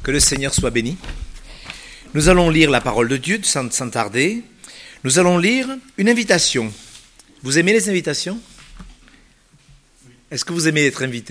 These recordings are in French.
Que le Seigneur soit béni. Nous allons lire la parole de Dieu sans tarder. Nous allons lire une invitation. Vous aimez les invitations ? Est-ce que vous aimez être invité ?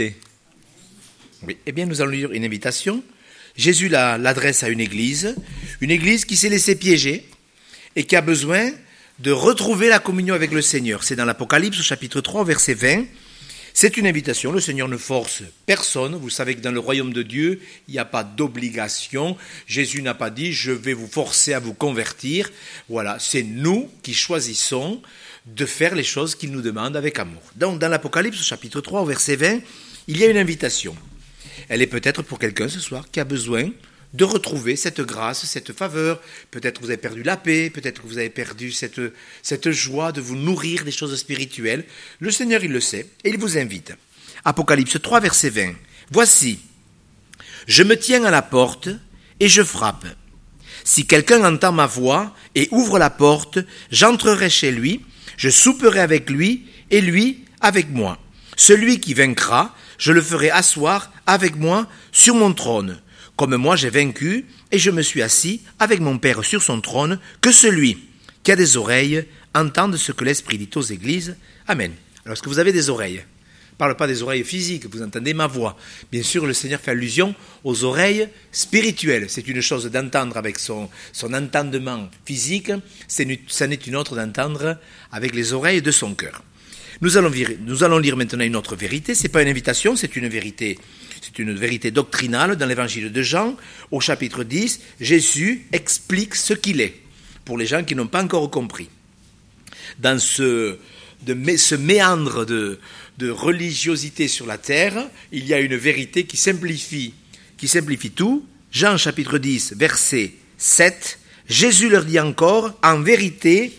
Oui. Eh bien, nous allons lire une invitation. Jésus l'adresse à une église qui s'est laissée piéger et qui a besoin de retrouver la communion avec le Seigneur. C'est dans l'Apocalypse au chapitre 3, verset 20. C'est une invitation, le Seigneur ne force personne. Vous savez que dans le royaume de Dieu, il n'y a pas d'obligation. Jésus n'a pas dit « je vais vous forcer à vous convertir ». Voilà, c'est nous qui choisissons de faire les choses qu'il nous demande avec amour. Donc dans l'Apocalypse, chapitre 3, verset 20, il y a une invitation. Elle est peut-être pour quelqu'un ce soir qui a besoin de retrouver cette grâce, cette faveur. Peut-être que vous avez perdu la paix, peut-être que vous avez perdu cette joie de vous nourrir des choses spirituelles. Le Seigneur, il le sait, et il vous invite. Apocalypse 3, verset 20. « Voici, je me tiens à la porte et je frappe. Si quelqu'un entend ma voix et ouvre la porte, j'entrerai chez lui, je souperai avec lui et lui avec moi. Celui qui vaincra, je le ferai asseoir avec moi sur mon trône. Comme moi j'ai vaincu et je me suis assis avec mon Père sur son trône, que celui qui a des oreilles entende ce que l'Esprit dit aux églises. Amen. » Alors, est-ce que vous avez des oreilles ? Je ne parle pas des oreilles physiques, vous entendez ma voix. Bien sûr, le Seigneur fait allusion aux oreilles spirituelles. C'est une chose d'entendre avec son entendement physique, ça n'est une autre d'entendre avec les oreilles de son cœur. Nous allons lire maintenant une autre vérité. Ce n'est pas une invitation, c'est une vérité doctrinale dans l'évangile de Jean. Au chapitre 10, Jésus explique ce qu'il est, pour les gens qui n'ont pas encore compris. Dans ce méandre de religiosité sur la terre, il y a une vérité qui simplifie tout. Jean chapitre 10, verset 7, Jésus leur dit encore, en vérité,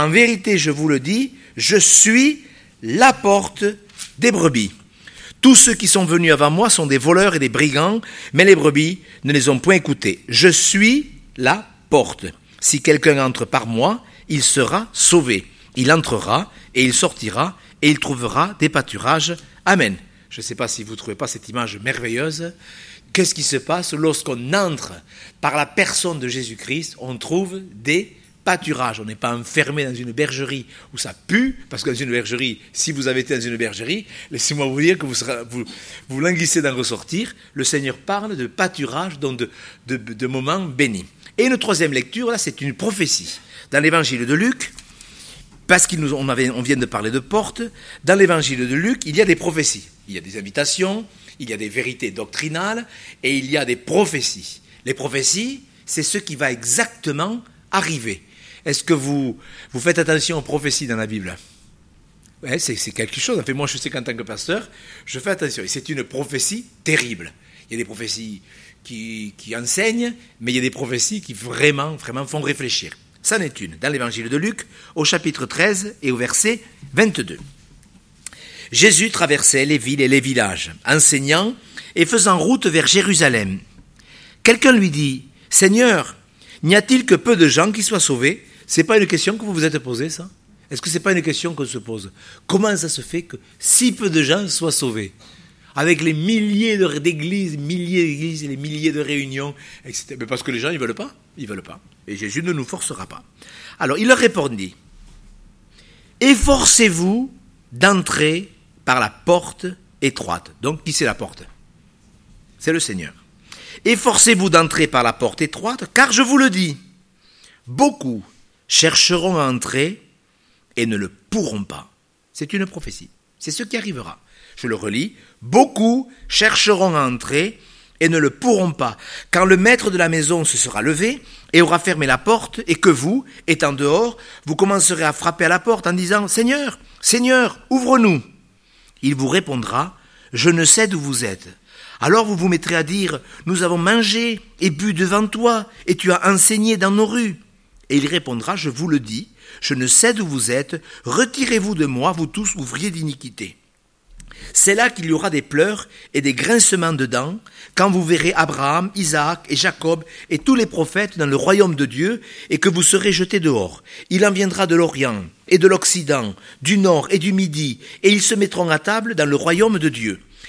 je vous le dis, je suis la porte des brebis. Tous ceux qui sont venus avant moi sont des voleurs et des brigands, mais les brebis ne les ont point écoutés. Je suis la porte. Si quelqu'un entre par moi, il sera sauvé. Il entrera et il sortira et il trouvera des pâturages. Amen. Je ne sais pas si vous ne trouvez pas cette image merveilleuse. Qu'est-ce qui se passe lorsqu'on entre par la personne de Jésus-Christ ? On trouve des pâturage. On n'est pas enfermé dans une bergerie où ça pue, parce que dans une bergerie, si vous avez été dans une bergerie, laissez-moi vous dire que vous languissez d'en ressortir. Le Seigneur parle de pâturage, donc de moments bénis. Et une troisième lecture, là, c'est une prophétie. Dans l'évangile de Luc, parce on vient de parler de porte, dans l'évangile de Luc, il y a des prophéties. Il y a des invitations, il y a des vérités doctrinales, et il y a des prophéties. Les prophéties, c'est ce qui va exactement arriver. Est-ce que vous faites attention aux prophéties dans la Bible ? Ouais, c'est quelque chose. En fait, moi, je sais qu'en tant que pasteur, je fais attention. Et c'est une prophétie terrible. Il y a des prophéties qui enseignent, mais il y a des prophéties qui vraiment font réfléchir. Ça en est une. Dans l'évangile de Luc, au chapitre 13 et au verset 22. Jésus traversait les villes et les villages, enseignant et faisant route vers Jérusalem. Quelqu'un lui dit, « Seigneur, n'y a-t-il que peu de gens qui soient sauvés ?» C'est pas une question que vous vous êtes posée, ça ? Est-ce que c'est pas une question qu'on se pose ? Comment ça se fait que si peu de gens soient sauvés ? Avec les milliers d'églises, et les milliers de réunions, etc. Mais parce que les gens, ils veulent pas. Et Jésus ne nous forcera pas. Alors, il leur répondit, « Efforcez-vous d'entrer par la porte étroite. » Donc, qui c'est la porte ? C'est le Seigneur. « Efforcez-vous d'entrer par la porte étroite, car je vous le dis, beaucoup chercheront à entrer et ne le pourront pas. » C'est une prophétie. C'est ce qui arrivera. Je le relis. « Beaucoup chercheront à entrer et ne le pourront pas, quand le maître de la maison se sera levé et aura fermé la porte, et que vous, étant dehors, vous commencerez à frapper à la porte en disant « Seigneur, Seigneur, ouvre-nous !» Il vous répondra « Je ne sais d'où vous êtes. » Alors vous vous mettrez à dire « Nous avons mangé et bu devant toi, et tu as enseigné dans nos rues. » Et il répondra « Je vous le dis, je ne sais d'où vous êtes, retirez-vous de moi, vous tous ouvriers d'iniquité. » C'est là qu'il y aura des pleurs et des grincements de dents, quand vous verrez Abraham, Isaac et Jacob et tous les prophètes dans le royaume de Dieu, et que vous serez jetés dehors. Il en viendra de l'Orient et de l'Occident, du Nord et du Midi, et ils se mettront à table dans le royaume de Dieu.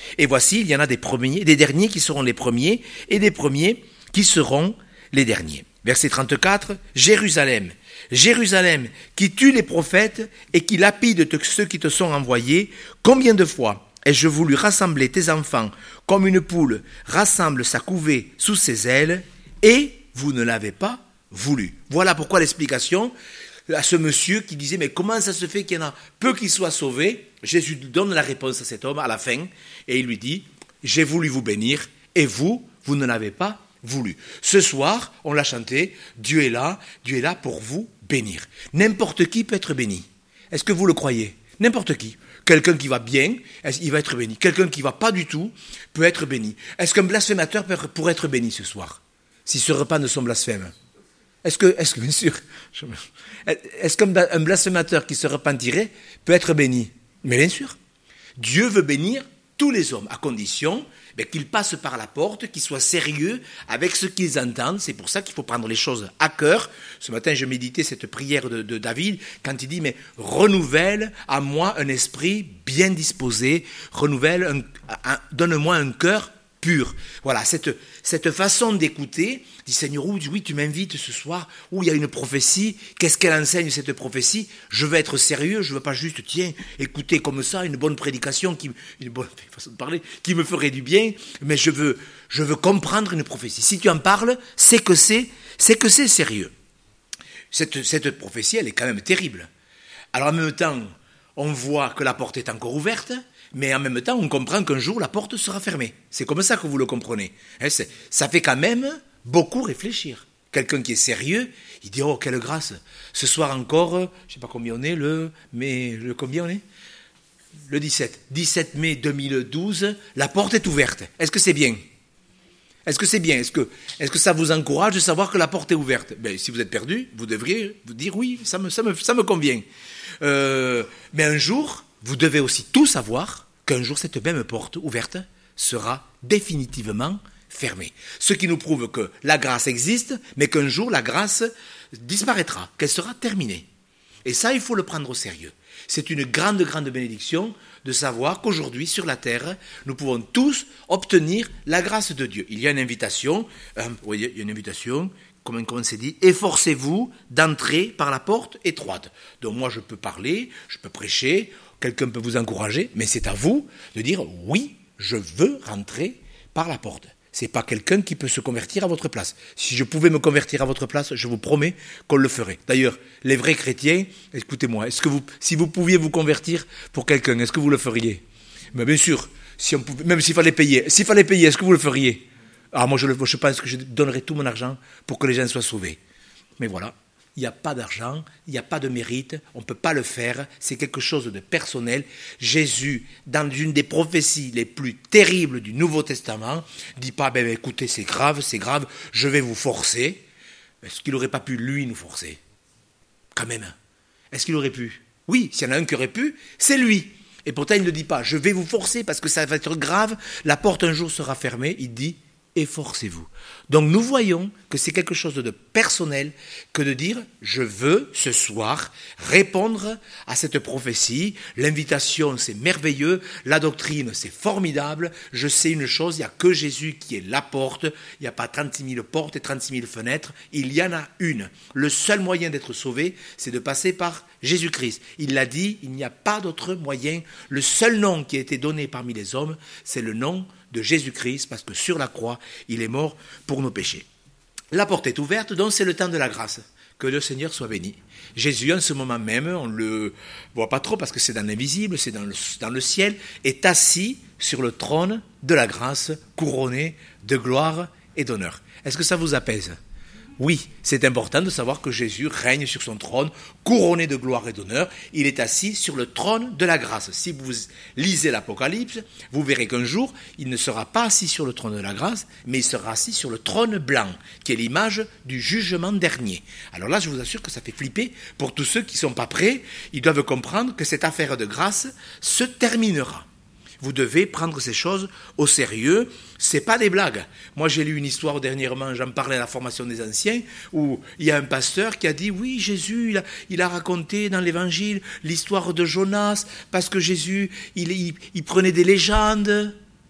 Et voici, il y en a des premiers, des derniers qui seront les premiers, et des premiers qui seront les derniers. Verset 34, Jérusalem, Jérusalem, qui tue les prophètes et qui lapide ceux qui te sont envoyés, combien de fois ai-je voulu rassembler tes enfants comme une poule rassemble sa couvée sous ses ailes, et vous ne l'avez pas voulu. Voilà pourquoi l'explication à ce monsieur qui disait, mais comment ça se fait qu'il y en a peu qui soient sauvés? Jésus donne la réponse à cet homme à la fin, et il lui dit, j'ai voulu vous bénir, et vous ne l'avez pas voulu. Ce soir, on l'a chanté, Dieu est là pour vous bénir. N'importe qui peut être béni. Est-ce que vous le croyez? N'importe qui. Quelqu'un qui va bien, il va être béni. Quelqu'un qui ne va pas du tout peut être béni. Est-ce qu'un blasphémateur pourrait être béni ce soir, s'il se repent de son blasphème? Est-ce que bien sûr, est-ce qu'un blasphémateur qui se repentirait peut être béni? Mais bien sûr. Dieu veut bénir tous les hommes, à condition qu'ils passent par la porte, qu'ils soient sérieux avec ce qu'ils entendent. C'est pour ça qu'il faut prendre les choses à cœur. Ce matin, je méditais cette prière de David, quand il dit, mais renouvelle à moi un esprit bien disposé, donne-moi un cœur pur. Voilà, cette façon d'écouter, dit Seigneur, oui, tu m'invites ce soir, il y a une prophétie, qu'est-ce qu'elle enseigne cette prophétie? Je veux être sérieux, je ne veux pas juste, écouter comme ça, une bonne prédication, une bonne façon de parler, qui me ferait du bien, mais je veux comprendre une prophétie. Si tu en parles, c'est que c'est sérieux. Cette prophétie, elle est quand même terrible. Alors en même temps, on voit que la porte est encore ouverte, mais en même temps, on comprend qu'un jour, la porte sera fermée. C'est comme ça que vous le comprenez. Ça fait quand même beaucoup réfléchir. Quelqu'un qui est sérieux, il dit, oh, quelle grâce. Ce soir encore, je ne sais pas combien on est, combien on est? Le 17. 17 mai 2012, la porte est ouverte. Est-ce que c'est bien? Est-ce que c'est bien? Est-ce que ça vous encourage de savoir que la porte est ouverte? Si vous êtes perdu, vous devriez vous dire, oui, ça me convient. Mais un jour, vous devez aussi tout savoir qu'un jour, cette même porte ouverte sera définitivement fermée. Ce qui nous prouve que la grâce existe, mais qu'un jour, la grâce disparaîtra, qu'elle sera terminée. Et ça, il faut le prendre au sérieux. C'est une grande, grande bénédiction de savoir qu'aujourd'hui, sur la terre, nous pouvons tous obtenir la grâce de Dieu. Il y a une invitation, comment c'est dit, efforcez-vous d'entrer par la porte étroite. Donc moi, je peux parler, je peux prêcher, quelqu'un peut vous encourager, mais c'est à vous de dire, oui, je veux rentrer par la porte. Ce n'est pas quelqu'un qui peut se convertir à votre place. Si je pouvais me convertir à votre place, je vous promets qu'on le ferait. D'ailleurs, les vrais chrétiens, écoutez-moi, si vous pouviez vous convertir pour quelqu'un, est-ce que vous le feriez? Mais bien sûr, même s'il fallait payer, est-ce que vous le feriez? Moi, je pense que je donnerais tout mon argent pour que les gens soient sauvés. Mais voilà. Il n'y a pas d'argent, il n'y a pas de mérite, on ne peut pas le faire, c'est quelque chose de personnel. Jésus, dans une des prophéties les plus terribles du Nouveau Testament, ne dit pas, écoutez, c'est grave, je vais vous forcer. Est-ce qu'il n'aurait pas pu, lui, nous forcer? Quand même. Est-ce qu'il aurait pu? Oui, s'il y en a un qui aurait pu, c'est lui. Et pourtant, il ne dit pas, je vais vous forcer parce que ça va être grave, la porte un jour sera fermée, il dit, efforcez-vous. Donc nous voyons que c'est quelque chose de personnel que de dire je veux ce soir répondre à cette prophétie. L'invitation c'est merveilleux, la doctrine c'est formidable. Je sais une chose, il n'y a que Jésus qui est la porte, il n'y a pas 36 000 portes et 36 000 fenêtres, il y en a une. Le seul moyen d'être sauvé c'est de passer par Jésus-Christ. Il l'a dit, il n'y a pas d'autre moyen. Le seul nom qui a été donné parmi les hommes c'est le nom de Jésus-Christ, parce que sur la croix, il est mort pour nos péchés. La porte est ouverte, donc c'est le temps de la grâce. Que le Seigneur soit béni. Jésus, en ce moment même, on ne le voit pas trop parce que c'est dans l'invisible, c'est dans le ciel, est assis sur le trône de la grâce, couronné de gloire et d'honneur. Est-ce que ça vous apaise ? Oui, c'est important de savoir que Jésus règne sur son trône, couronné de gloire et d'honneur. Il est assis sur le trône de la grâce. Si vous lisez l'Apocalypse, vous verrez qu'un jour, il ne sera pas assis sur le trône de la grâce, mais il sera assis sur le trône blanc, qui est l'image du jugement dernier. Alors là, je vous assure que ça fait flipper pour tous ceux qui ne sont pas prêts. Ils doivent comprendre que cette affaire de grâce se terminera. Vous devez prendre ces choses au sérieux. C'est pas des blagues. Moi, j'ai lu une histoire dernièrement, j'en parlais à la formation des anciens, où il y a un pasteur qui a dit, oui, Jésus, il a raconté dans l'évangile l'histoire de Jonas, parce que Jésus, il prenait des légendes.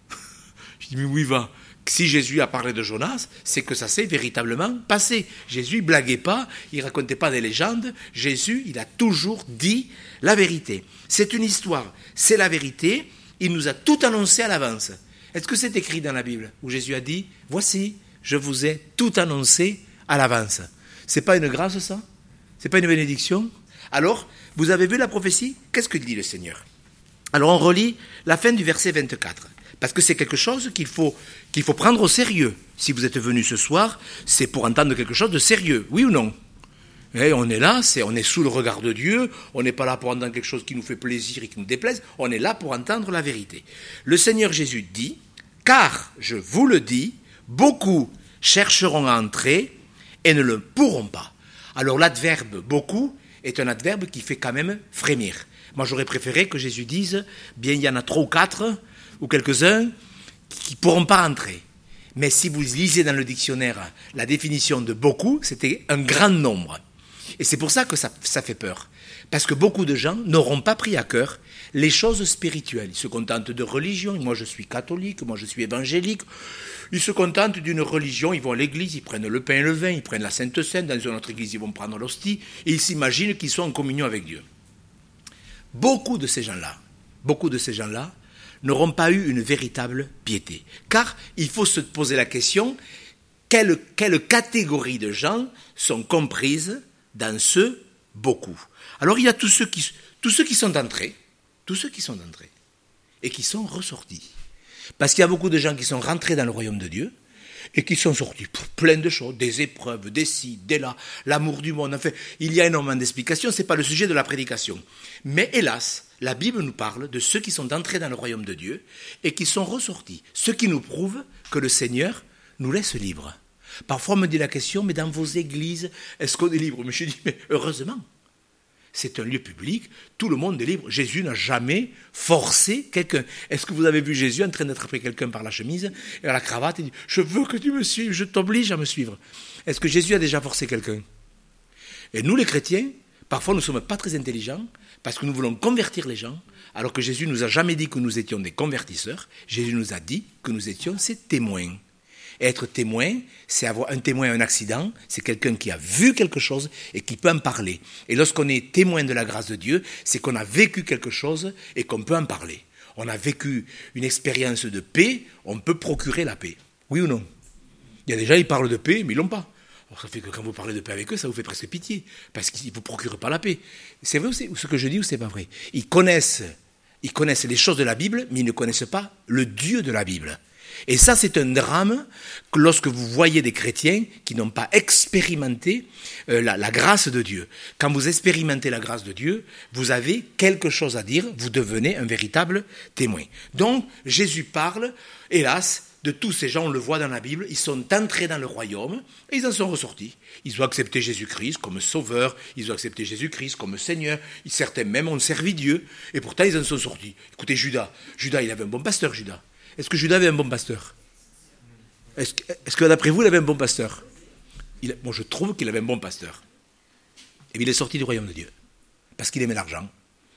Je dis, mais où il va? Si Jésus a parlé de Jonas, c'est que ça s'est véritablement passé. Jésus ne blaguait pas, il ne racontait pas des légendes. Jésus, il a toujours dit la vérité. C'est une histoire, c'est la vérité. Il nous a tout annoncé à l'avance. Est-ce que c'est écrit dans la Bible où Jésus a dit, voici, je vous ai tout annoncé à l'avance? C'est pas une grâce, ça? C'est pas une bénédiction? Alors, vous avez vu la prophétie? Qu'est-ce que dit le Seigneur? Alors, on relit la fin du verset 24. Parce que c'est quelque chose qu'il faut prendre au sérieux. Si vous êtes venu ce soir, c'est pour entendre quelque chose de sérieux, oui ou non? Et on est là, on est sous le regard de Dieu, on n'est pas là pour entendre quelque chose qui nous fait plaisir et qui nous déplaise, on est là pour entendre la vérité. Le Seigneur Jésus dit, « Car, je vous le dis, beaucoup chercheront à entrer et ne le pourront pas. » Alors l'adverbe « beaucoup » est un adverbe qui fait quand même frémir. Moi j'aurais préféré que Jésus dise, bien il y en a 3 ou 4, ou quelques-uns qui ne pourront pas entrer. Mais si vous lisez dans le dictionnaire la définition de beaucoup, c'était un grand nombre. Et c'est pour ça que ça fait peur. Parce que beaucoup de gens n'auront pas pris à cœur les choses spirituelles. Ils se contentent de religion. Moi je suis catholique, moi je suis évangélique. Ils se contentent d'une religion, ils vont à l'église, ils prennent le pain et le vin, ils prennent la Sainte Seine, dans une autre église ils vont prendre l'hostie, et ils s'imaginent qu'ils sont en communion avec Dieu. Beaucoup de ces gens-là n'auront pas eu une véritable piété. Car il faut se poser la question, quelle catégorie de gens sont comprises dans ce beaucoup? Alors il y a tous ceux qui sont entrés, et qui sont ressortis. Parce qu'il y a beaucoup de gens qui sont rentrés dans le royaume de Dieu, et qui sont sortis pour plein de choses, des épreuves, des ci, des là, l'amour du monde. Enfin, il y a énormément d'explications, ce n'est pas le sujet de la prédication. Mais hélas, la Bible nous parle de ceux qui sont entrés dans le royaume de Dieu et qui sont ressortis. Ce qui nous prouve que le Seigneur nous laisse libres. Parfois, on me dit la question, mais dans vos églises, est-ce qu'on est libre? Mais je dis, mais heureusement. C'est un lieu public, tout le monde est libre. Jésus n'a jamais forcé quelqu'un. Est-ce que vous avez vu Jésus en train d'attraper quelqu'un par la chemise et à la cravate et dit « Je veux que tu me suives, je t'oblige à me suivre ». Est-ce que Jésus a déjà forcé quelqu'un? Et nous les chrétiens, parfois nous ne sommes pas très intelligents parce que nous voulons convertir les gens, alors que Jésus ne nous a jamais dit que nous étions des convertisseurs. Jésus nous a dit que nous étions ses témoins. Être témoin, c'est avoir un témoin à un accident, c'est quelqu'un qui a vu quelque chose et qui peut en parler. Et lorsqu'on est témoin de la grâce de Dieu, c'est qu'on a vécu quelque chose et qu'on peut en parler. On a vécu une expérience de paix, on peut procurer la paix. Oui ou non? Il y a des gens, ils parlent de paix, mais ils ne l'ont pas. Alors ça fait que quand vous parlez de paix avec eux, ça vous fait presque pitié, parce qu'ils ne vous procurent pas la paix. C'est vrai ce que je dis ou c'est pas vrai? Ils connaissent les choses de la Bible, mais ils ne connaissent pas le Dieu de la Bible. Et ça, c'est un drame que lorsque vous voyez des chrétiens qui n'ont pas expérimenté la grâce de Dieu. Quand vous expérimentez la grâce de Dieu, vous avez quelque chose à dire, vous devenez un véritable témoin. Donc, Jésus parle, hélas, de tous ces gens, on le voit dans la Bible, ils sont entrés dans le royaume et ils en sont ressortis. Ils ont accepté Jésus-Christ comme sauveur, ils ont accepté Jésus-Christ comme Seigneur, certains même ont servi Dieu, et pourtant ils en sont sortis. Écoutez, Judas, il avait un bon pasteur, Judas. Est-ce que Judas avait un bon pasteur? Est-ce que d'après vous, il avait un bon pasteur? Moi, je trouve qu'il avait un bon pasteur. Et puis, il est sorti du royaume de Dieu. Parce qu'il aimait l'argent.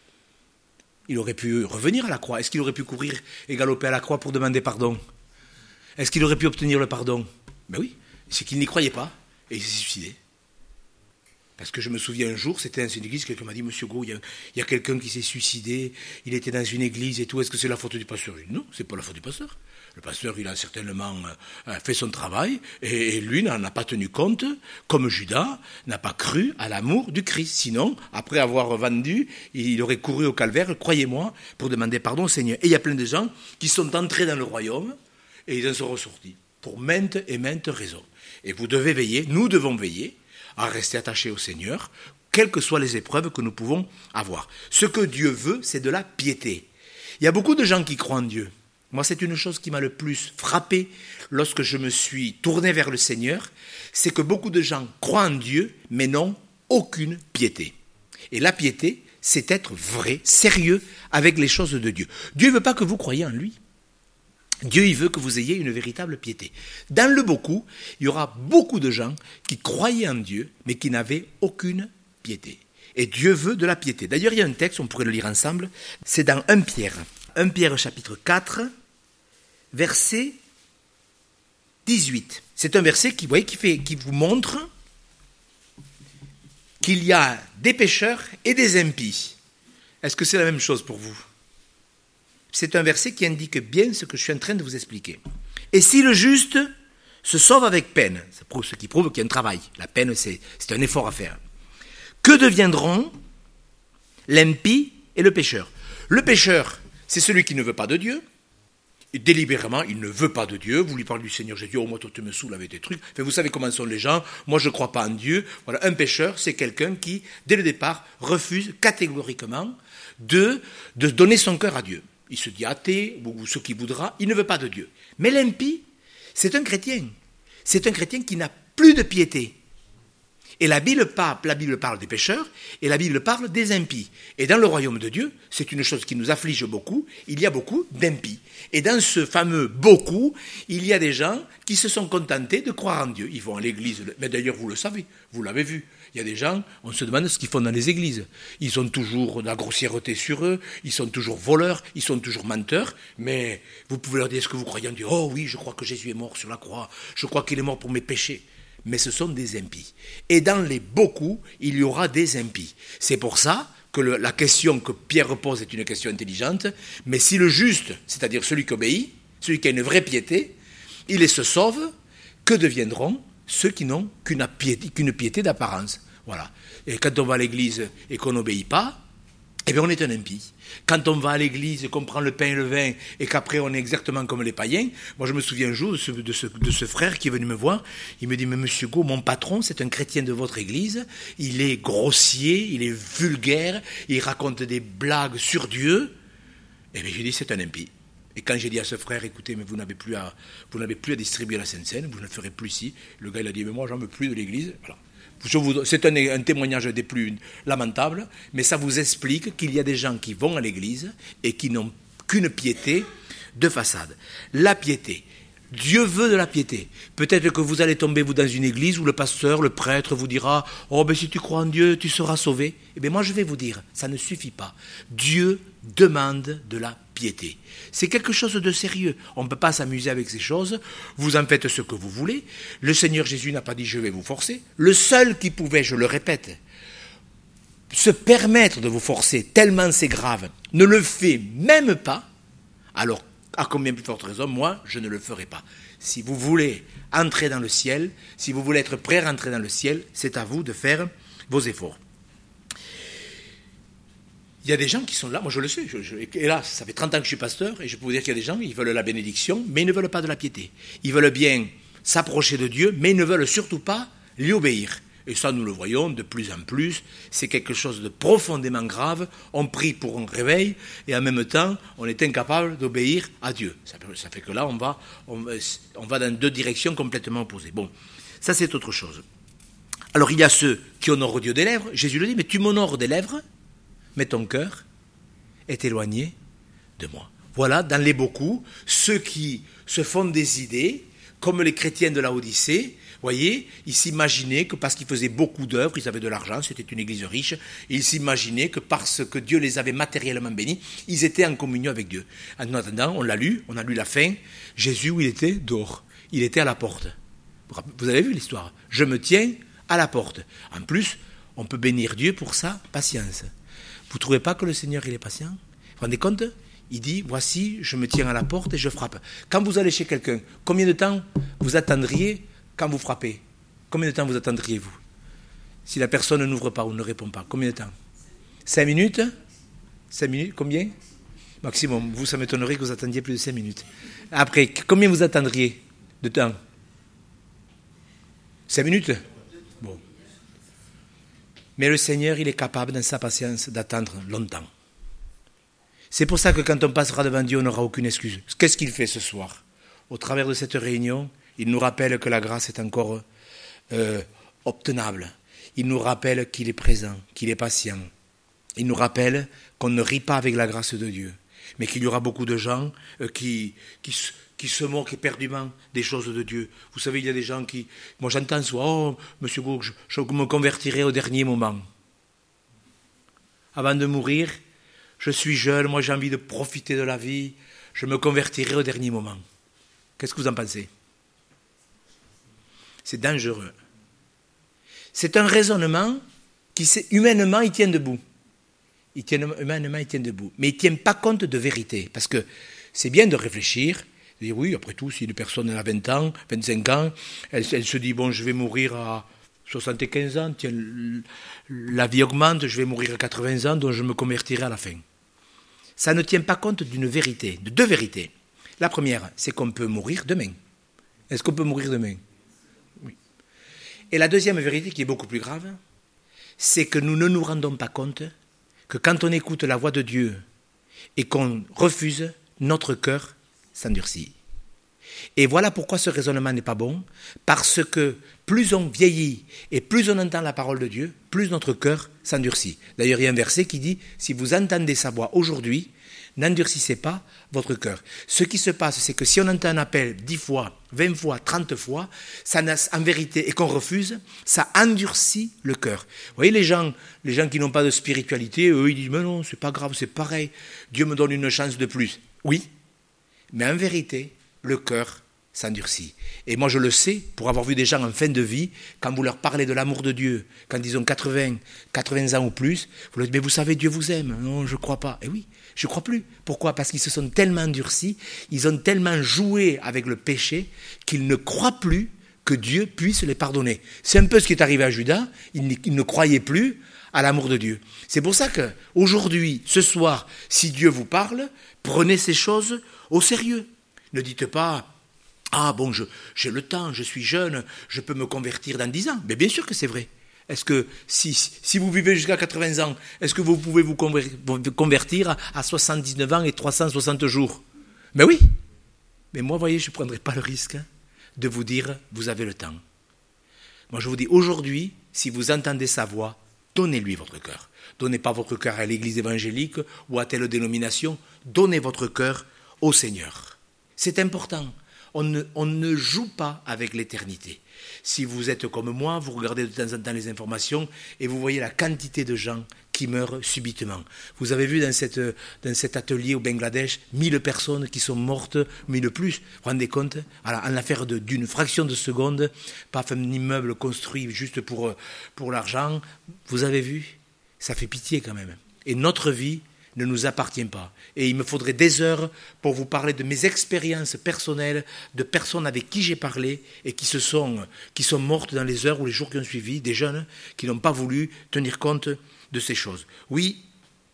Il aurait pu revenir à la croix. Est-ce qu'il aurait pu courir et galoper à la croix pour demander pardon? Est-ce qu'il aurait pu obtenir le pardon? Ben oui, c'est qu'il n'y croyait pas. Et il s'est suicidé. Parce que je me souviens un jour, c'était dans une église, quelqu'un m'a dit, Monsieur Gros, il y a quelqu'un qui s'est suicidé, il était dans une église et tout, est-ce que c'est la faute du pasteur? Non, c'est pas la faute du pasteur. Le pasteur, il a certainement fait son travail, et lui n'en a pas tenu compte, comme Judas n'a pas cru à l'amour du Christ. Sinon, après avoir vendu, il aurait couru au calvaire, croyez-moi, pour demander pardon au Seigneur. Et il y a plein de gens qui sont entrés dans le royaume, et ils en sont ressortis, pour maintes et maintes raisons. Et vous devez veiller, nous devons veiller, à rester attachés au Seigneur, quelles que soient les épreuves que nous pouvons avoir. Ce que Dieu veut, c'est de la piété. Il y a beaucoup de gens qui croient en Dieu. Moi, c'est une chose qui m'a le plus frappé lorsque je me suis tourné vers le Seigneur, c'est que beaucoup de gens croient en Dieu, mais n'ont aucune piété. Et la piété, c'est être vrai, sérieux avec les choses de Dieu. Dieu ne veut pas que vous croyiez en lui. Dieu, il veut que vous ayez une véritable piété. Dans le beaucoup, il y aura beaucoup de gens qui croyaient en Dieu, mais qui n'avaient aucune piété. Et Dieu veut de la piété. D'ailleurs, il y a un texte, on pourrait le lire ensemble, c'est dans 1 Pierre. 1 Pierre chapitre 4, verset 18. C'est un verset qui vous montre qu'il y a des pécheurs et des impies. Est-ce que c'est la même chose pour vous? C'est un verset qui indique bien ce que je suis en train de vous expliquer. Et si le juste se sauve avec peine, ce qui prouve qu'il y a un travail. La peine, c'est un effort à faire. Que deviendront l'impie et le pécheur? Le pécheur, c'est celui qui ne veut pas de Dieu. Et délibérément, il ne veut pas de Dieu. Vous lui parlez du Seigneur Jésus, oh moi toi tu me saoules avec tes trucs. Enfin, vous savez comment sont les gens, moi je ne crois pas en Dieu. Voilà, un pécheur, c'est quelqu'un qui, dès le départ, refuse catégoriquement de donner son cœur à Dieu. Il se dit athée, ou ce qu'il voudra, il ne veut pas de Dieu. Mais l'impie, c'est un chrétien. C'est un chrétien qui n'a plus de piété. Et la Bible parle des pécheurs, et la Bible parle des impies. Et dans le royaume de Dieu, c'est une chose qui nous afflige beaucoup, il y a beaucoup d'impies. Et dans ce fameux beaucoup, il y a des gens qui se sont contentés de croire en Dieu. Ils vont à l'église, mais d'ailleurs vous le savez, vous l'avez vu. Il y a des gens, on se demande ce qu'ils font dans les églises. Ils ont toujours de la grossièreté sur eux, ils sont toujours voleurs, ils sont toujours menteurs, mais vous pouvez leur dire, est-ce que vous croyez en Dieu? Oh oui, je crois que Jésus est mort sur la croix, je crois qu'il est mort pour mes péchés. Mais ce sont des impies. Et dans les beaucoup, il y aura des impies. C'est pour ça que la question que Pierre pose est une question intelligente, mais si le juste, c'est-à-dire celui qui obéit, celui qui a une vraie piété, il se sauve, que deviendront ceux qui n'ont qu'une piété d'apparence? Voilà. Et quand on va à l'église et qu'on n'obéit pas, eh bien on est un impie. Quand on va à l'église et qu'on prend le pain et le vin et qu'après on est exactement comme les païens, moi je me souviens un jour de ce frère qui est venu me voir, il me dit, mais monsieur Go, mon patron c'est un chrétien de votre église, il est grossier, il est vulgaire, il raconte des blagues sur Dieu. Eh bien j'ai dit, c'est un impie. Et quand j'ai dit à ce frère, écoutez, mais vous n'avez plus à distribuer la Sainte Seine, vous ne le ferez plus ici. Le gars il a dit, mais moi j'en veux plus de l'église. Voilà. C'est un témoignage des plus lamentables, mais ça vous explique qu'il y a des gens qui vont à l'église et qui n'ont qu'une piété de façade. La piété. Dieu veut de la piété. Peut-être que vous allez tomber, vous, dans une église où le pasteur, le prêtre vous dira « Oh, ben si tu crois en Dieu, tu seras sauvé. » Eh bien, moi, je vais vous dire, ça ne suffit pas. Dieu demande de la piété. C'est quelque chose de sérieux. On ne peut pas s'amuser avec ces choses. Vous en faites ce que vous voulez. Le Seigneur Jésus n'a pas dit « Je vais vous forcer ». Le seul qui pouvait, je le répète, se permettre de vous forcer, tellement c'est grave, ne le fait même pas, alors à combien plus forte raison, moi, je ne le ferai pas. Si vous voulez entrer dans le ciel, si vous voulez être prêt à rentrer dans le ciel, c'est à vous de faire vos efforts. Il y a des gens qui sont là, moi je le sais, et là, ça fait 30 ans que je suis pasteur, et je peux vous dire qu'il y a des gens, ils veulent la bénédiction, mais ils ne veulent pas de la piété. Ils veulent bien s'approcher de Dieu, mais ils ne veulent surtout pas lui obéir. Et ça, nous le voyons de plus en plus, c'est quelque chose de profondément grave. On prie pour un réveil, et en même temps, on est incapable d'obéir à Dieu. Ça fait que là, on va dans deux directions complètement opposées. Bon, ça c'est autre chose. Alors il y a ceux qui honorent Dieu des lèvres. Jésus le dit, mais tu m'honores des lèvres, mais ton cœur est éloigné de moi. Voilà, dans les beaucoup, ceux qui se font des idées, comme les chrétiens de la Odyssée. Voyez, ils s'imaginaient que parce qu'ils faisaient beaucoup d'œuvres, ils avaient de l'argent, c'était une église riche, et ils s'imaginaient que parce que Dieu les avait matériellement bénis, ils étaient en communion avec Dieu. En attendant, on a lu la fin, Jésus, où il était? Dehors. Il était à la porte. Vous avez vu l'histoire? Je me tiens à la porte. En plus, on peut bénir Dieu pour sa patience. Vous ne trouvez pas que le Seigneur, il est patient? Vous vous rendez compte? Il dit, voici, je me tiens à la porte et je frappe. Quand vous allez chez quelqu'un, combien de temps vous attendriez quand vous frappez? Combien de temps vous attendriez-vous? Si la personne n'ouvre pas ou ne répond pas, combien de temps? 5 minutes? 5 minutes, combien? Maximum. Vous, ça m'étonnerait que vous attendiez plus de 5 minutes. Après, combien vous attendriez de temps? 5 minutes? Bon. Mais le Seigneur, il est capable, dans sa patience, d'attendre longtemps. C'est pour ça que quand on passera devant Dieu, on n'aura aucune excuse. Qu'est-ce qu'il fait ce soir? Au travers de cette réunion, il nous rappelle que la grâce est encore obtenable. Il nous rappelle qu'il est présent, qu'il est patient. Il nous rappelle qu'on ne rit pas avec la grâce de Dieu, mais qu'il y aura beaucoup de gens qui se moquent éperdument des choses de Dieu. Vous savez, il y a des gens qui... Moi, j'entends souvent, oh, monsieur Gourg, je me convertirai au dernier moment. Avant de mourir, je suis jeune, moi j'ai envie de profiter de la vie, je me convertirai au dernier moment. Qu'est-ce que vous en pensez? C'est dangereux. C'est un raisonnement qui, humainement, il tient debout. Humainement, il tient debout. Mais il ne tient pas compte de vérité. Parce que c'est bien de réfléchir, de dire, oui, après tout, si une personne a 20 ans, 25 ans, elle se dit, bon, je vais mourir à 75 ans, tiens, la vie augmente, je vais mourir à 80 ans, donc je me convertirai à la fin. Ça ne tient pas compte d'une vérité, de deux vérités. La première, c'est qu'on peut mourir demain. Est-ce qu'on peut mourir demain? Oui. Et la deuxième vérité, qui est beaucoup plus grave, c'est que nous ne nous rendons pas compte que quand on écoute la voix de Dieu et qu'on refuse, notre cœur s'endurcit. Et voilà pourquoi ce raisonnement n'est pas bon, parce que plus on vieillit et plus on entend la parole de Dieu, plus notre cœur s'endurcit. D'ailleurs, il y a un verset qui dit, si vous entendez sa voix aujourd'hui, n'endurcissez pas votre cœur. Ce qui se passe, c'est que si on entend un appel 10 fois, 20 fois, 30 fois, ça en vérité, et qu'on refuse, ça endurcit le cœur. Vous voyez, les gens qui n'ont pas de spiritualité, eux, ils disent, mais non, c'est pas grave, c'est pareil, Dieu me donne une chance de plus. Oui, mais en vérité, le cœur s'endurcit. Et moi, je le sais, pour avoir vu des gens en fin de vie, quand vous leur parlez de l'amour de Dieu, quand ils ont 80 ans ou plus, vous leur dites, mais vous savez, Dieu vous aime. Non, je ne crois pas. Et oui, je ne crois plus. Pourquoi? Parce qu'ils se sont tellement endurcis, ils ont tellement joué avec le péché, qu'ils ne croient plus que Dieu puisse les pardonner. C'est un peu ce qui est arrivé à Judas, il ne croyait plus à l'amour de Dieu. C'est pour ça qu'aujourd'hui, ce soir, si Dieu vous parle, prenez ces choses au sérieux. Ne dites pas, ah bon, j'ai le temps, je suis jeune, je peux me convertir dans 10 ans. Mais bien sûr que c'est vrai. Est-ce que si vous vivez jusqu'à 80 ans, est-ce que vous pouvez vous convertir à 79 ans et 360 jours? Mais oui. Mais moi, vous voyez, je ne prendrai pas le risque de vous dire, vous avez le temps. Moi, je vous dis, aujourd'hui, si vous entendez sa voix, donnez-lui votre cœur. Donnez pas votre cœur à l'église évangélique ou à telle dénomination. Donnez votre cœur au Seigneur. C'est important. On ne joue pas avec l'éternité. Si vous êtes comme moi, vous regardez de temps en temps les informations et vous voyez la quantité de gens qui meurent subitement. Vous avez vu dans cet atelier au Bangladesh, 1000 personnes qui sont mortes, 1000 plus. Vous vous rendez compte? Alors, en affaire d'une fraction de seconde, paf, un immeuble construit juste pour l'argent. Vous avez vu? Ça fait pitié quand même. Et notre vie ne nous appartient pas. Et il me faudrait des heures pour vous parler de mes expériences personnelles, de personnes avec qui j'ai parlé et qui sont mortes dans les heures ou les jours qui ont suivi, des jeunes qui n'ont pas voulu tenir compte de ces choses. Oui,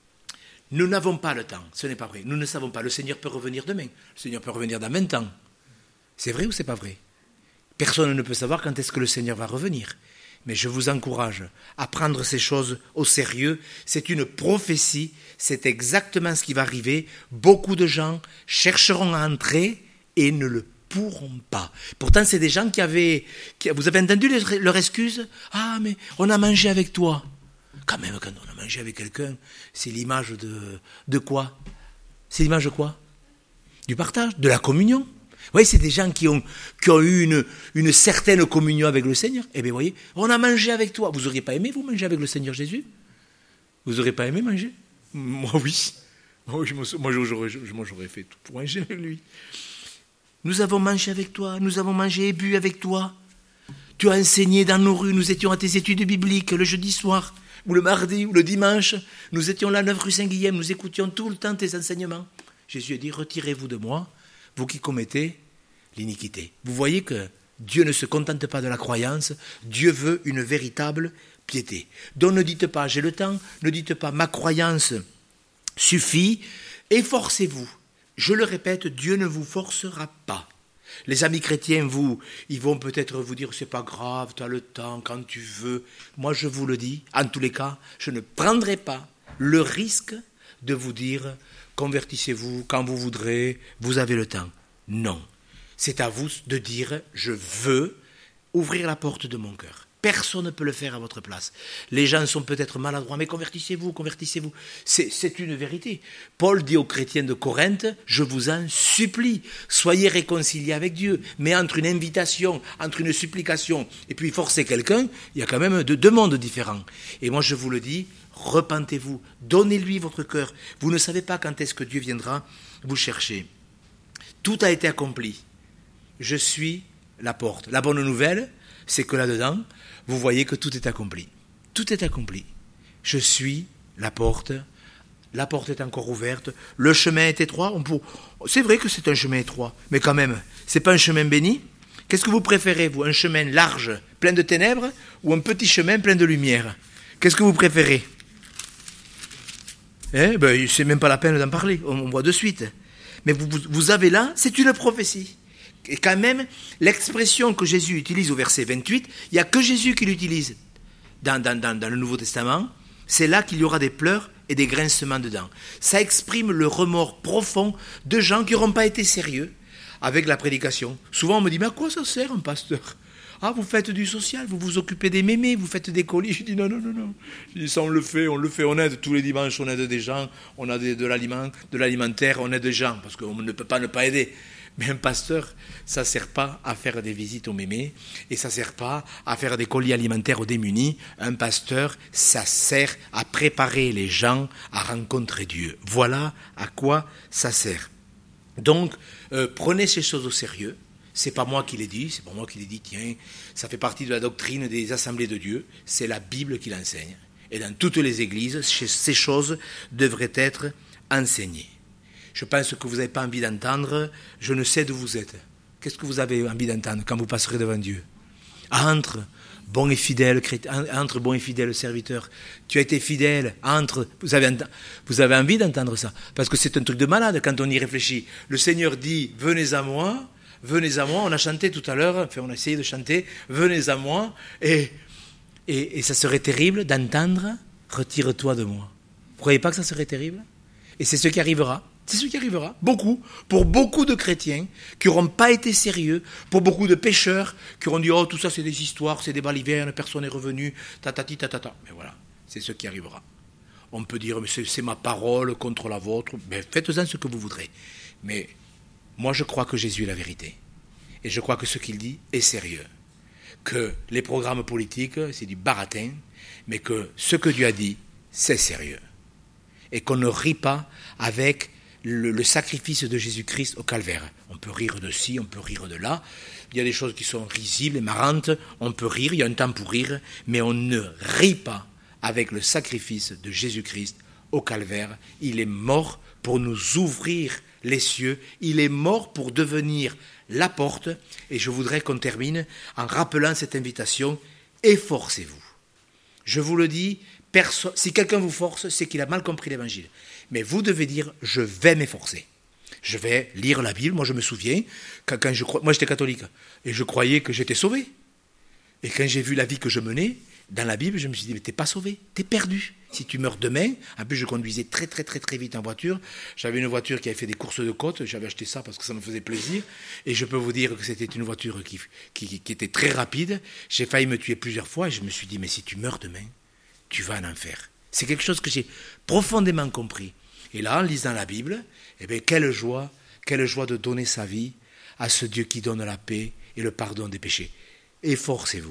nous n'avons pas le temps, ce n'est pas vrai. Nous ne savons pas. Le Seigneur peut revenir demain. Le Seigneur peut revenir dans 20 ans. C'est vrai ou c'est pas vrai? Personne ne peut savoir quand est-ce que le Seigneur va revenir. Mais je vous encourage à prendre ces choses au sérieux. C'est une prophétie, c'est exactement ce qui va arriver. Beaucoup de gens chercheront à entrer et ne le pourront pas. Pourtant, c'est des gens vous avez entendu leur excuse? Ah, mais on a mangé avec toi. Quand même, quand on a mangé avec quelqu'un, c'est l'image de quoi? C'est l'image de quoi? Du partage, de la communion. Vous voyez, c'est des gens qui ont eu une certaine communion avec le Seigneur. Eh bien, vous voyez, on a mangé avec toi. Vous n'auriez pas aimé, vous, manger avec le Seigneur Jésus? Vous n'auriez pas aimé manger? Moi, oui. Moi, j'aurais fait tout pour manger avec lui. Nous avons mangé avec toi, nous avons mangé et bu avec toi. Tu as enseigné dans nos rues, nous étions à tes études bibliques le jeudi soir, ou le mardi, ou le dimanche. Nous étions là, 9 rue Saint-Guilhem, nous écoutions tout le temps tes enseignements. Jésus a dit, retirez-vous de moi, vous qui commettez l'iniquité. Vous voyez que Dieu ne se contente pas de la croyance, Dieu veut une véritable piété. Donc ne dites pas, j'ai le temps, ne dites pas, ma croyance suffit, efforcez-vous. Je le répète, Dieu ne vous forcera pas. Les amis chrétiens, ils vont peut-être vous dire, c'est pas grave, tu as le temps, quand tu veux. Moi, je vous le dis, en tous les cas, je ne prendrai pas le risque de vous dire, convertissez-vous quand vous voudrez, vous avez le temps. Non. C'est à vous de dire, je veux ouvrir la porte de mon cœur. Personne ne peut le faire à votre place. Les gens sont peut-être maladroits, mais convertissez-vous, convertissez-vous. C'est une vérité. Paul dit aux chrétiens de Corinthe, je vous en supplie, soyez réconciliés avec Dieu. Mais entre une invitation, entre une supplication et puis forcer quelqu'un, il y a quand même deux mondes différents. Et moi je vous le dis, repentez-vous, donnez-lui votre cœur. Vous ne savez pas quand est-ce que Dieu viendra vous chercher. Tout a été accompli. je suis la porte. La bonne nouvelle, c'est que là-dedans, vous voyez que tout est accompli. Tout est accompli. Je suis la porte est encore ouverte, le chemin est étroit. C'est vrai que c'est un chemin étroit, mais quand même, c'est pas un chemin béni. Qu'est-ce que vous préférez, vous, un chemin large, plein de ténèbres, ou un petit chemin plein de lumière? Qu'est-ce que vous préférez? C'est même pas la peine d'en parler, on voit de suite. Mais vous avez là, c'est une prophétie. Et quand même, l'expression que Jésus utilise au verset 28, il n'y a que Jésus qui l'utilise dans le Nouveau Testament. C'est là qu'il y aura des pleurs et des grincements de dents. Ça exprime le remords profond de gens qui n'auront pas été sérieux avec la prédication. Souvent on me dit, mais à quoi ça sert un pasteur? Ah, vous faites du social, vous vous occupez des mémés, vous faites des colis. Je dis non. Je dis ça, on le fait, on aide tous les dimanches, on aide des gens, on a de l'alimentaire, on aide des gens, parce qu'on ne peut pas ne pas aider. Mais un pasteur, ça ne sert pas à faire des visites aux mémés, et ça ne sert pas à faire des colis alimentaires aux démunis. Un pasteur, ça sert à préparer les gens à rencontrer Dieu. Voilà à quoi ça sert. Donc, prenez ces choses au sérieux. C'est pas moi qui l'ai dit, tiens, ça fait partie de la doctrine des assemblées de Dieu, c'est la Bible qui l'enseigne. Et dans toutes les églises, ces choses devraient être enseignées. Je pense que vous n'avez pas envie d'entendre, je ne sais d'où vous êtes. Qu'est-ce que vous avez envie d'entendre quand vous passerez devant Dieu? Entre bon et fidèle serviteur, tu as été fidèle, vous avez envie d'entendre ça, parce que c'est un truc de malade quand on y réfléchit. Le Seigneur dit, venez à moi, on a chanté tout à l'heure, on a essayé de chanter, venez à moi, et ça serait terrible d'entendre, retire-toi de moi. Vous ne croyez pas que ça serait terrible? Et c'est ce qui arrivera. C'est ce qui arrivera. Pour beaucoup de chrétiens qui n'auront pas été sérieux, pour beaucoup de pécheurs qui auront dit, oh, tout ça c'est des histoires, c'est des balivernes, personne n'est revenu, tatati, tatata. Mais voilà, c'est ce qui arrivera. On peut dire, mais c'est ma parole contre la vôtre, mais faites-en ce que vous voudrez. Mais moi je crois que Jésus est la vérité. Et je crois que ce qu'il dit est sérieux. Que les programmes politiques, c'est du baratin, mais que ce que Dieu a dit, c'est sérieux. Et qu'on ne rit pas avec le sacrifice de Jésus-Christ au calvaire. On peut rire de ci, on peut rire de là. Il y a des choses qui sont risibles et marrantes. On peut rire, il y a un temps pour rire, mais on ne rit pas avec le sacrifice de Jésus-Christ au calvaire. Il est mort pour nous ouvrir les cieux. Il est mort pour devenir la porte. Et je voudrais qu'on termine en rappelant cette invitation. Efforcez-vous. Je vous le dis, si quelqu'un vous force, c'est qu'il a mal compris l'évangile. Mais vous devez dire, je vais m'efforcer. Je vais lire la Bible. Moi, je me souviens, moi j'étais catholique, et je croyais que j'étais sauvé. Et quand j'ai vu la vie que je menais, dans la Bible, je me suis dit, mais t'es pas sauvé, t'es perdu. Si tu meurs demain, en plus je conduisais très vite en voiture. J'avais une voiture qui avait fait des courses de côte, j'avais acheté ça parce que ça me faisait plaisir. Et je peux vous dire que c'était une voiture qui était très rapide. J'ai failli me tuer plusieurs fois, et je me suis dit, mais si tu meurs demain, tu vas en enfer. C'est quelque chose que j'ai profondément compris. Et là, en lisant la Bible, quelle joie de donner sa vie à ce Dieu qui donne la paix et le pardon des péchés. Efforcez-vous.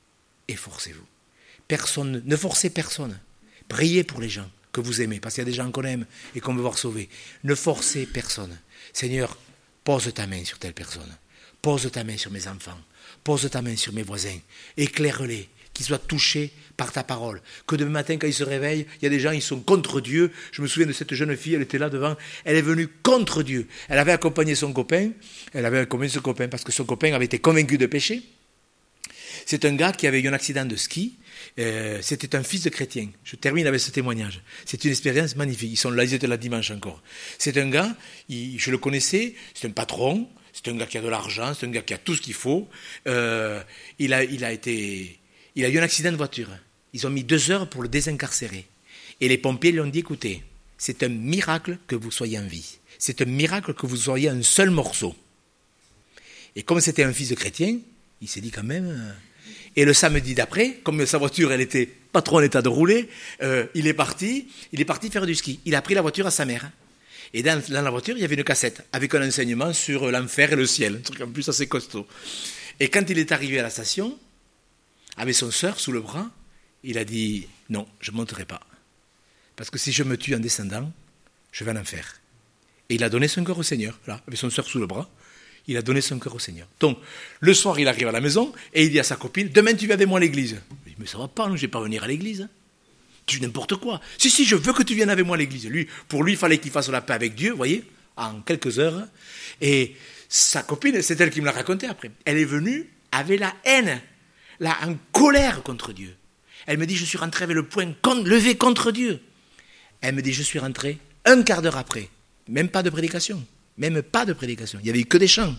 Ne forcez personne. Priez pour les gens que vous aimez, parce qu'il y a des gens qu'on aime et qu'on veut voir sauvés. Ne forcez personne. Seigneur, pose ta main sur telle personne. Pose ta main sur mes enfants. Pose ta main sur mes voisins. Éclaire-les. Qu'ils soient touchés par ta parole. Que demain matin, quand ils se réveillent, il y a des gens, ils sont contre Dieu. Je me souviens de cette jeune fille, elle était là devant, elle est venue contre Dieu. Elle avait accompagné son copain, parce que son copain avait été convaincu de péché. C'est un gars qui avait eu un accident de ski, c'était un fils de chrétien. Je termine avec ce témoignage. C'est une expérience magnifique. Ils sont là, ils étaient là dimanche encore. C'est un gars, je le connaissais, c'est un patron, c'est un gars qui a de l'argent, c'est un gars qui a tout ce qu'il faut. Il a eu un accident de voiture. Ils ont mis 2 heures pour le désincarcérer. Et les pompiers lui ont dit, écoutez, c'est un miracle que vous soyez en vie. C'est un miracle que vous soyez un seul morceau. Et comme c'était un fils de chrétien, il s'est dit quand même... Et le samedi d'après, comme sa voiture, elle était pas trop en état de rouler, il est parti faire du ski. Il a pris la voiture à sa mère. Et dans la voiture, il y avait une cassette avec un enseignement sur l'enfer et le ciel. Un truc en plus assez costaud. Et quand il est arrivé à la station... avec son sœur sous le bras, il a dit « Non, je ne monterai pas. Parce que si je me tue en descendant, je vais en enfer. » Et il a donné son corps au Seigneur, là, avec son sœur sous le bras. Il a donné son cœur au Seigneur. Donc, le soir, il arrive à la maison et il dit à sa copine, demain tu viens avec moi à l'église. Il dit, mais ça va pas, je ne vais pas venir à l'église. Tu dis n'importe quoi. Si, je veux que tu viennes avec moi à l'église. Pour lui, il fallait qu'il fasse la paix avec Dieu, vous voyez, en quelques heures. Et sa copine, c'est elle qui me l'a raconté après. Elle est venue avec la haine, en colère contre Dieu. Elle me dit, je suis rentrée avec le poing levé contre Dieu. Elle me dit, je suis rentrée un quart d'heure après. Même pas de prédication. Même pas de prédication. Il n'y avait eu que des chants.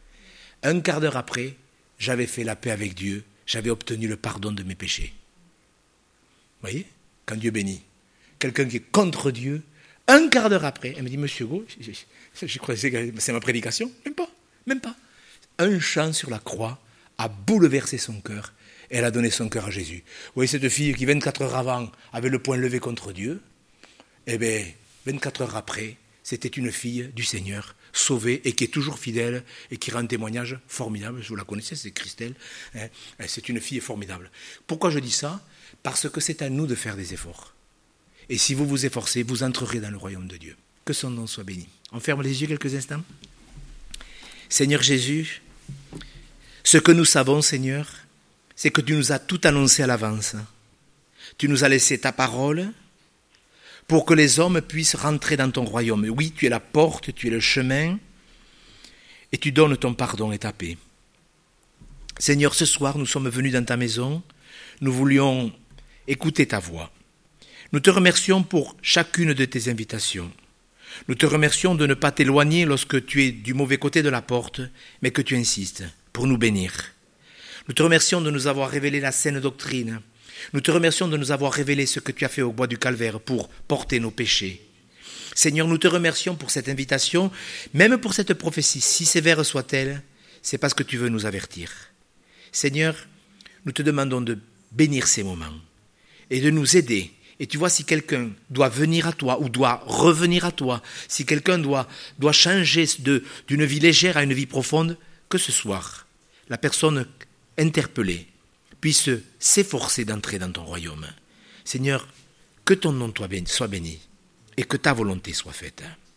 Un quart d'heure après, j'avais fait la paix avec Dieu. J'avais obtenu le pardon de mes péchés. Vous voyez ? Quand Dieu bénit. Quelqu'un qui est contre Dieu, un quart d'heure après, elle me dit, Monsieur Go, je croyais que c'est ma prédication. Même pas. Un chant sur la croix a bouleversé son cœur. Et elle a donné son cœur à Jésus. Vous voyez cette fille qui 24 heures avant avait le poing levé contre Dieu. Eh bien, 24 heures après, c'était une fille du Seigneur, sauvée et qui est toujours fidèle et qui rend un témoignage formidable. Vous la connaissez, c'est Christelle. C'est une fille formidable. Pourquoi je dis ça ? Parce que c'est à nous de faire des efforts. Et si vous vous efforcez, vous entrerez dans le royaume de Dieu. Que son nom soit béni. On ferme les yeux quelques instants. Seigneur Jésus, ce que nous savons, Seigneur, c'est que tu nous as tout annoncé à l'avance. Tu nous as laissé ta parole pour que les hommes puissent rentrer dans ton royaume. Oui, tu es la porte, tu es le chemin, et tu donnes ton pardon et ta paix. Seigneur, ce soir, nous sommes venus dans ta maison, nous voulions écouter ta voix. Nous te remercions pour chacune de tes invitations. Nous te remercions de ne pas t'éloigner lorsque tu es du mauvais côté de la porte, mais que tu insistes pour nous bénir. Nous te remercions de nous avoir révélé la saine doctrine. Nous te remercions de nous avoir révélé ce que tu as fait au bois du Calvaire pour porter nos péchés. Seigneur, nous te remercions pour cette invitation, même pour cette prophétie, si sévère soit-elle, c'est parce que tu veux nous avertir. Seigneur, nous te demandons de bénir ces moments et de nous aider. Et tu vois, si quelqu'un doit venir à toi ou doit revenir à toi, si quelqu'un doit changer d'une vie légère à une vie profonde, que ce soir, la personne interpellée puisse s'efforcer d'entrer dans ton royaume. Seigneur, que ton nom soit béni et que ta volonté soit faite.